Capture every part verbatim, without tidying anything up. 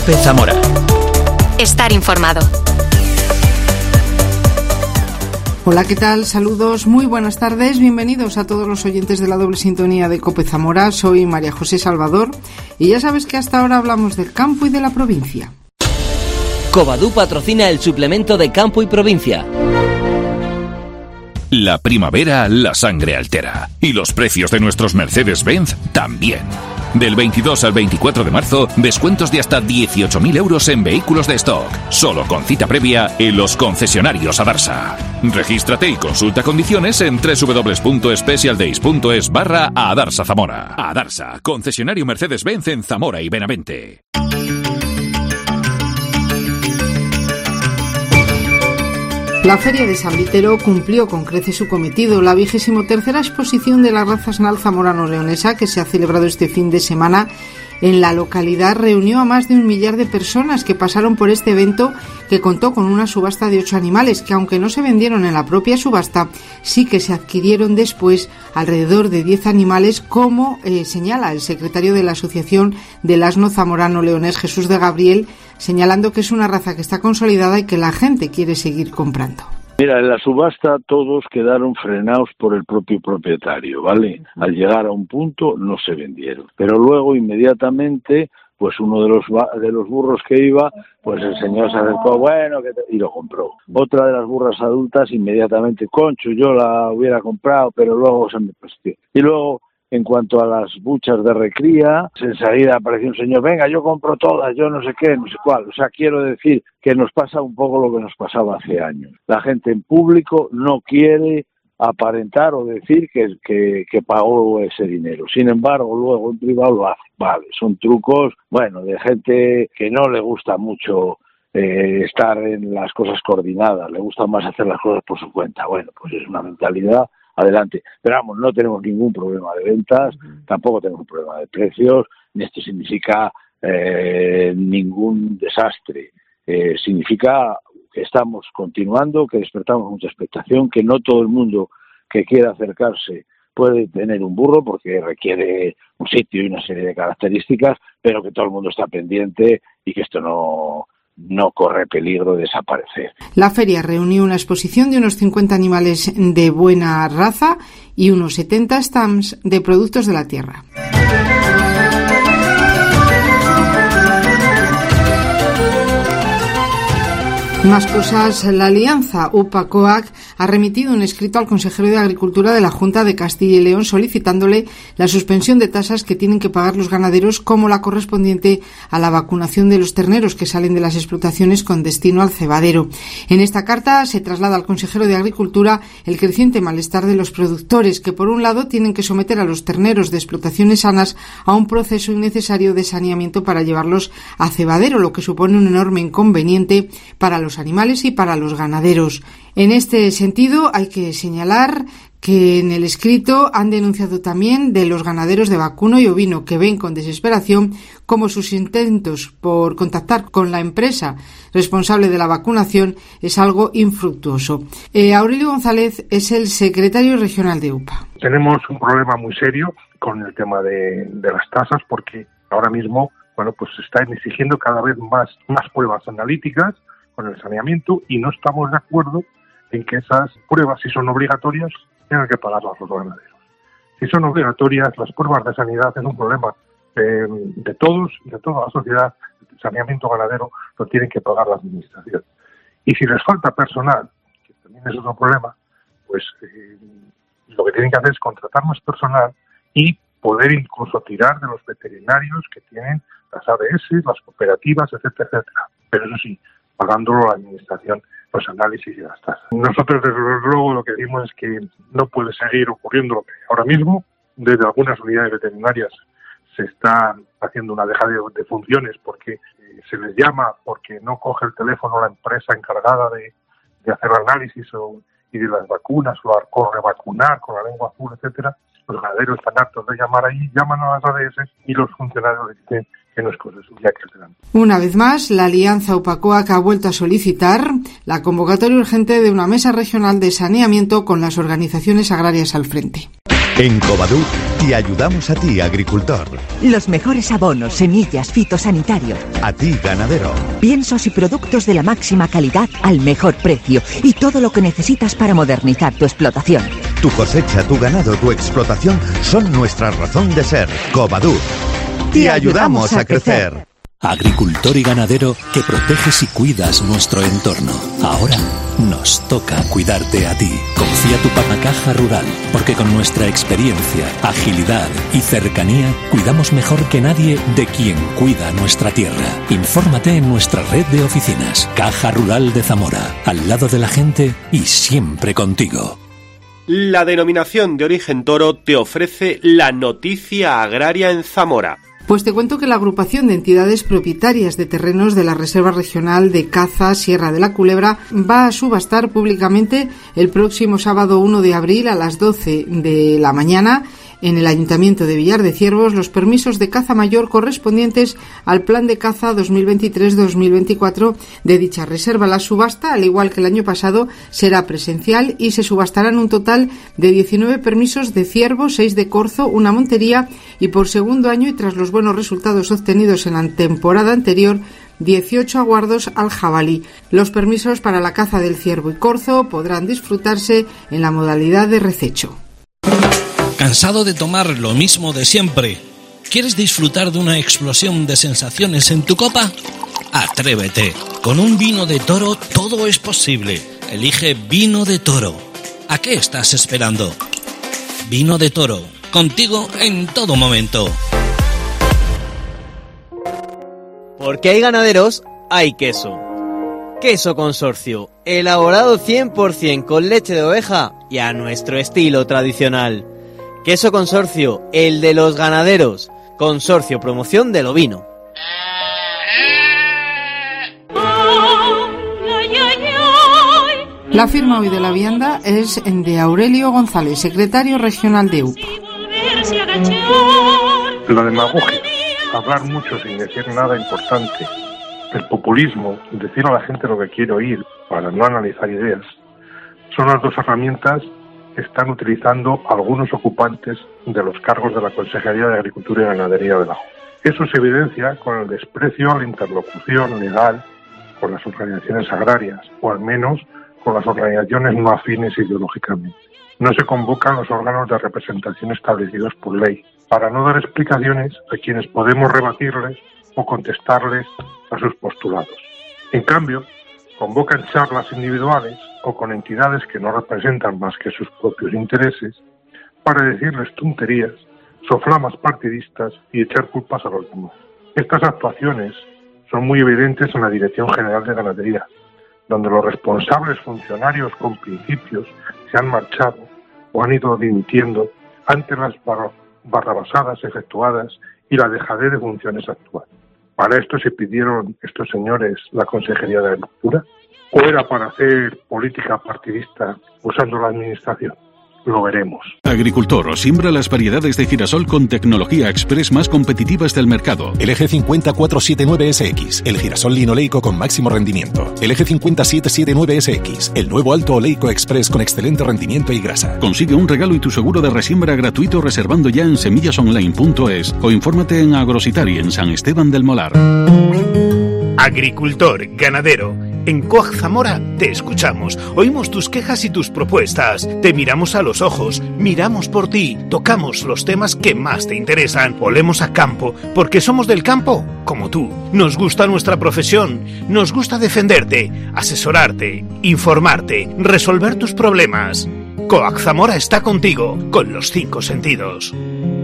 COPE Zamora. Estar informado. Hola, ¿qué tal? Saludos, muy buenas tardes, bienvenidos a todos los oyentes de la doble sintonía de COPE Zamora. Soy María José Salvador y ya sabes que hasta ahora hablamos del campo y de la provincia. Covadú patrocina el suplemento de Campo y Provincia. La primavera la sangre altera y los precios de nuestros Mercedes-Benz también. Del veintidós al veinticuatro de marzo, descuentos de hasta dieciocho mil euros en vehículos de stock, solo con cita previa en los concesionarios Adarsa. Regístrate y consulta condiciones en doble u doble u doble u punto specialdays punto es barra Adarsa Zamora. Adarsa, concesionario Mercedes-Benz en Zamora y Benavente. La Feria de San Vitero cumplió con creces su cometido. La vigésimo tercera exposición de la raza asnal zamorano-leonesa, que se ha celebrado este fin de semana en la localidad, reunió a más de un millar de personas que pasaron por este evento, que contó con una subasta de ocho animales que, aunque no se vendieron en la propia subasta, sí que se adquirieron después alrededor de diez animales, como eh, señala el secretario de la Asociación del Asno Zamorano-Leonés, Jesús de Gabriel, señalando que es una raza que está consolidada y que la gente quiere seguir comprando. Mira, en la subasta todos quedaron frenados por el propio propietario, ¿vale? Al llegar a un punto no se vendieron. Pero luego, inmediatamente, pues uno de los de los burros que iba, pues el señor se acercó, bueno, que te... y lo compró. Otra de las burras adultas, inmediatamente, concho, yo la hubiera comprado, pero luego se me prestió. Y luego, en cuanto a las buchas de recría, enseguida apareció un señor, venga, yo compro todas, yo no sé qué, no sé cuál. O sea, quiero decir que nos pasa un poco lo que nos pasaba hace años. La gente en público no quiere aparentar o decir que, que, que pagó ese dinero. Sin embargo, luego en privado lo hace. Vale, son trucos, bueno, de gente que no le gusta mucho eh, estar en las cosas coordinadas, le gusta más hacer las cosas por su cuenta. Bueno, pues es una mentalidad. Adelante, pero vamos, no tenemos ningún problema de ventas, tampoco tenemos un problema de precios, ni esto significa eh, ningún desastre, eh, significa que estamos continuando, que despertamos mucha expectación, que no todo el mundo que quiera acercarse puede tener un burro porque requiere un sitio y una serie de características, pero que todo el mundo está pendiente y que esto no... no corre peligro de desaparecer. La feria reunió una exposición de unos cincuenta animales de buena raza y unos setenta stands de productos de la tierra. Más cosas, la alianza U P A C O A C ha remitido un escrito al consejero de Agricultura de la Junta de Castilla y León solicitándole la suspensión de tasas que tienen que pagar los ganaderos, como la correspondiente a la vacunación de los terneros que salen de las explotaciones con destino al cebadero. En esta carta se traslada al consejero de Agricultura el creciente malestar de los productores, que por un lado tienen que someter a los terneros de explotaciones sanas a un proceso innecesario de saneamiento para llevarlos a cebadero, lo que supone un enorme inconveniente para los animales y para los ganaderos. En este sentido, hay que señalar que en el escrito han denunciado también de los ganaderos de vacuno y ovino, que ven con desesperación cómo sus intentos por contactar con la empresa responsable de la vacunación es algo infructuoso. Eh, Aurelio González es el secretario regional de U P A. Tenemos un problema muy serio con el tema de, de las tasas, porque ahora mismo, bueno, pues se están exigiendo cada vez más, más pruebas analíticas con el saneamiento, y no estamos de acuerdo en que esas pruebas, si son obligatorias, tengan que pagarlas los ganaderos. Si son obligatorias, las pruebas de sanidad es un problema eh, de todos, de toda la sociedad. El saneamiento ganadero lo tienen que pagar la administración. Y si les falta personal, que también es otro problema, pues eh, lo que tienen que hacer es contratar más personal y poder incluso tirar de los veterinarios que tienen las A B S, las cooperativas, etcétera, etcétera. Pero eso sí, pagándolo la administración, los análisis y las tasas. Nosotros, desde luego, lo que decimos es que no puede seguir ocurriendo lo que ahora mismo. Desde algunas unidades veterinarias se está haciendo una dejada de, de funciones porque eh, se les llama, porque no coge el teléfono la empresa encargada de, de hacer análisis o, y de las vacunas, o revacunar con la lengua azul, etcétera. Los ganaderos están hartos de llamar ahí, llaman a las A D S y los funcionarios les dicen que no es cosa suya que se dan. Una vez más, la alianza U P A C O A C ha vuelto a solicitar la convocatoria urgente de una mesa regional de saneamiento con las organizaciones agrarias al frente. En Covadú te ayudamos a ti, agricultor. Los mejores abonos, semillas, fitosanitarios. A ti, ganadero. Piensos y productos de la máxima calidad al mejor precio. Y todo lo que necesitas para modernizar tu explotación. Tu cosecha, tu ganado, tu explotación son nuestra razón de ser. Covadú. Te ayudamos a crecer. Agricultor y ganadero que proteges y cuidas nuestro entorno. Ahora nos toca cuidarte a ti. Confía tu Pacaja Rural, porque con nuestra experiencia, agilidad y cercanía, cuidamos mejor que nadie de quien cuida nuestra tierra. Infórmate en nuestra red de oficinas. Caja Rural de Zamora, al lado de la gente y siempre contigo. La denominación de origen toro te ofrece la noticia agraria en Zamora. Pues te cuento que la agrupación de entidades propietarias de terrenos de la Reserva Regional de Caza Sierra de la Culebra va a subastar públicamente el próximo sábado uno de abril a las doce de la mañana en el Ayuntamiento de Villar de Ciervos los permisos de caza mayor correspondientes al Plan de Caza dos mil veintitrés dos mil veinticuatro de dicha reserva. La subasta, al igual que el año pasado, será presencial y se subastarán un total de diecinueve permisos de ciervo, seis de corzo, una montería y por segundo año y tras los buenos resultados obtenidos en la temporada anterior, dieciocho aguardos al jabalí. Los permisos para la caza del ciervo y corzo podrán disfrutarse en la modalidad de rececho. ¿Cansado de tomar lo mismo de siempre? ¿Quieres disfrutar de una explosión de sensaciones en tu copa? Atrévete. Con un vino de toro todo es posible. Elige Vino de Toro. ¿A qué estás esperando? Vino de Toro. Contigo en todo momento. Porque hay ganaderos, hay queso. Queso Consorcio, elaborado cien por ciento con leche de oveja y a nuestro estilo tradicional. Queso Consorcio, el de los ganaderos. Consorcio Promoción del Ovino. La firma hoy de la vianda es de Aurelio González, secretario regional de U P A. La demagogia, hablar mucho sin decir nada importante, el populismo, decir a la gente lo que quiere oír para no analizar ideas, son las dos herramientas que están utilizando algunos ocupantes de los cargos de la Consejería de Agricultura y Ganadería de la Junta. Eso se evidencia con el desprecio a la interlocución legal con las organizaciones agrarias, o al menos con las organizaciones no afines ideológicamente. No se convocan los órganos de representación establecidos por ley, para no dar explicaciones a quienes podemos rebatirles o contestarles a sus postulados. En cambio, convocan charlas individuales o con entidades que no representan más que sus propios intereses para decirles tonterías, soflamas partidistas y echar culpas a los demás. Estas actuaciones son muy evidentes en la Dirección General de Ganadería, donde los responsables funcionarios con principios se han marchado o han ido dimitiendo ante las bar- barrabasadas efectuadas y la dejadez de funciones actual. ¿Para esto se pidieron estos señores la Consejería de Agricultura? ¿O era para hacer política partidista usando la administración? Lo veremos. Agricultor, siembra las variedades de girasol con tecnología express más competitivas del mercado. El G cincuenta cuatrocientos setenta y nueve S X, el girasol linoleico con máximo rendimiento. El G cincuenta setecientos setenta y nueve S X, el nuevo alto oleico express con excelente rendimiento y grasa. Consigue un regalo y tu seguro de resiembra gratuito reservando ya en semillasonline punto es o infórmate en Agrositari en San Esteban del Molar. Agricultor, ganadero. En Coag Zamora te escuchamos, oímos tus quejas y tus propuestas, te miramos a los ojos, miramos por ti, tocamos los temas que más te interesan, olemos a campo, porque somos del campo, como tú. Nos gusta nuestra profesión, nos gusta defenderte, asesorarte, informarte, resolver tus problemas. Coag Zamora está contigo, con los cinco sentidos.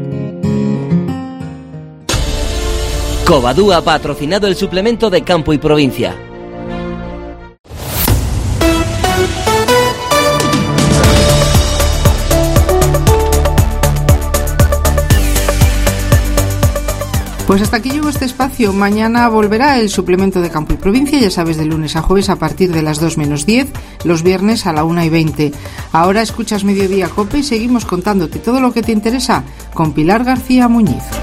Covadú ha patrocinado el suplemento de Campo y Provincia. Pues hasta aquí llegó este espacio. Mañana volverá el suplemento de Campo y Provincia, ya sabes, de lunes a jueves a partir de las dos menos diez, los viernes a la una y veinte. Ahora escuchas Mediodía Cope y seguimos contándote todo lo que te interesa con Pilar García Muñiz.